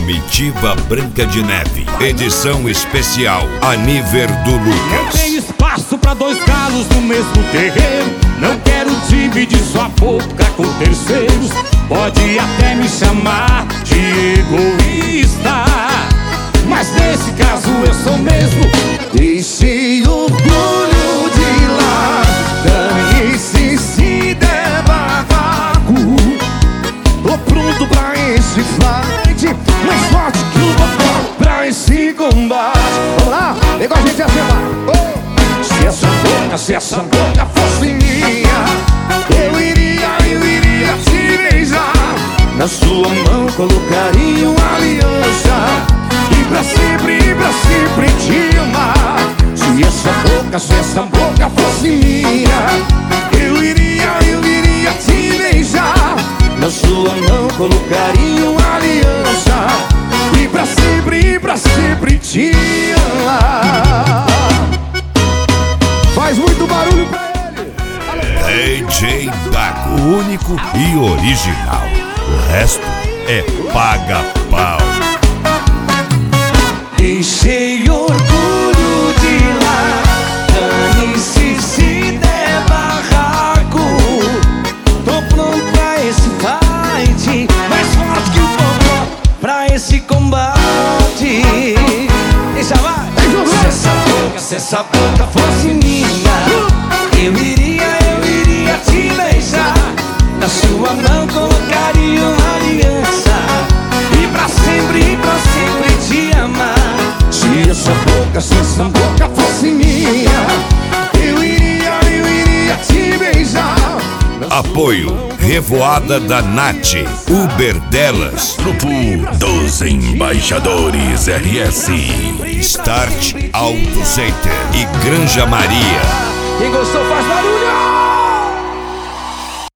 Comitiva Branca de Neve, edição especial Aniver do Não Lucas. tem espaço pra dois galos no mesmo terreiro. Não quero dividir sua boca com terceiros. Pode até me chamar de egoísta, mas nesse caso eu sou mesmo. Deixei o orgulho de lado, dane-se se der barraco. Tô pronto pra esse fight, mais forte que o vapor pra esse combate. Vamos lá, igual a gente assim, se essa boca fosse minha, eu iria te beijar. Na sua mão colocaria uma aliança, e pra sempre te amar. Se essa boca fosse minha, eu iria te beijar. Na sua mão colocaria uma aliança, e pra sempre te amar. Faz muito barulho pra ele. DJ Baco, único e original. O resto é paga-pau. Deixei orgulho de lado, dane-se se der barraco. Tô pronto pra esse fight, mais forte que o popó pra esse combate. Deixa vai! Se essa boca fosse minha, eu iria te beijar. Na sua mão colocaria uma aliança, e pra sempre te amar. Se essa boca fosse minha, eu iria te beijar. Apoio Revoada da Nath, Uber Delas, Grupo dos Embaixadores RS, Start Auto Center e Granja Maria. Quem gostou faz barulho.